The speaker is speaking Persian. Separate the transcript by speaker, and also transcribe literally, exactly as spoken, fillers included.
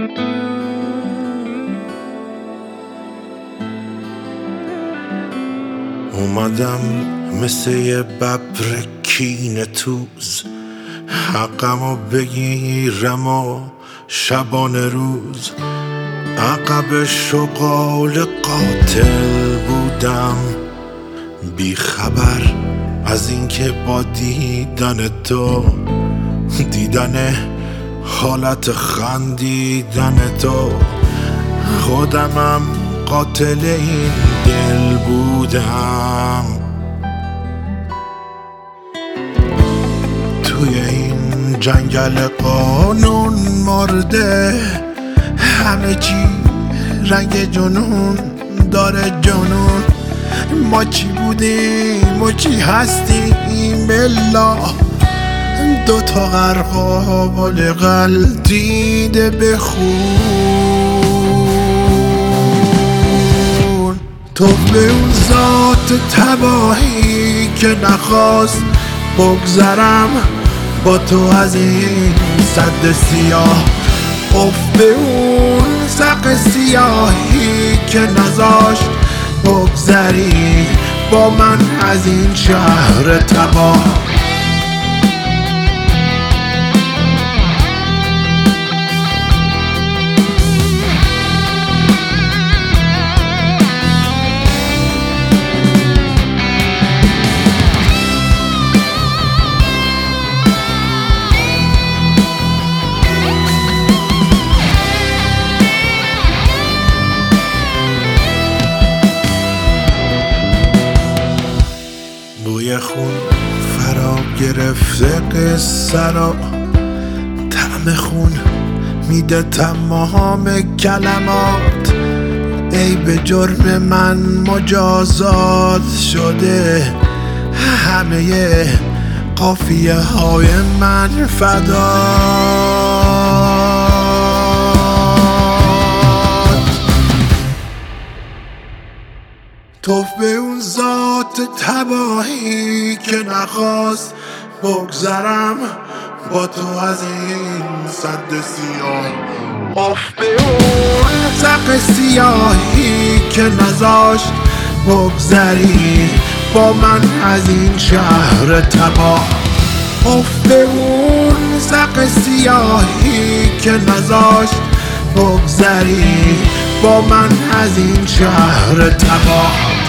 Speaker 1: اومدم مثل یه ببر کینه توز، حقمو بگیرم و شبانه روز. عقب شغال قاتل بودم، بی خبر از اینکه با دیدن تو، دیدن حالت خندیدن تو، خودمم قاتل این دل بودم. توی این جنگل قانون مرده، همه چی رنگ جنون داره جنون. ما چی بودیم و چی هستیم الا دوتا غرقال غلتیده به خون. تو به اون ذات تباهی که نخواست بگذرم با تو از این سد سیاه، اف به اون سق سیاهی که نذاشت بگذری با من از این شهر تباه. بوی خون فرا گرفته قصه را، طعم خون میده تمام کلمات. ای به جرم من مجازات شده، همه قافیه های من فدات. توف به اون ذات تباهی که نخواست بگذرم با تو از این سد سیاه، اف به اون سق سیاهی که نذاشت بگذری با من از این شهر تباه. اف به اون سق سیاهی که نذاشت بگذری با من از این شهر تباه.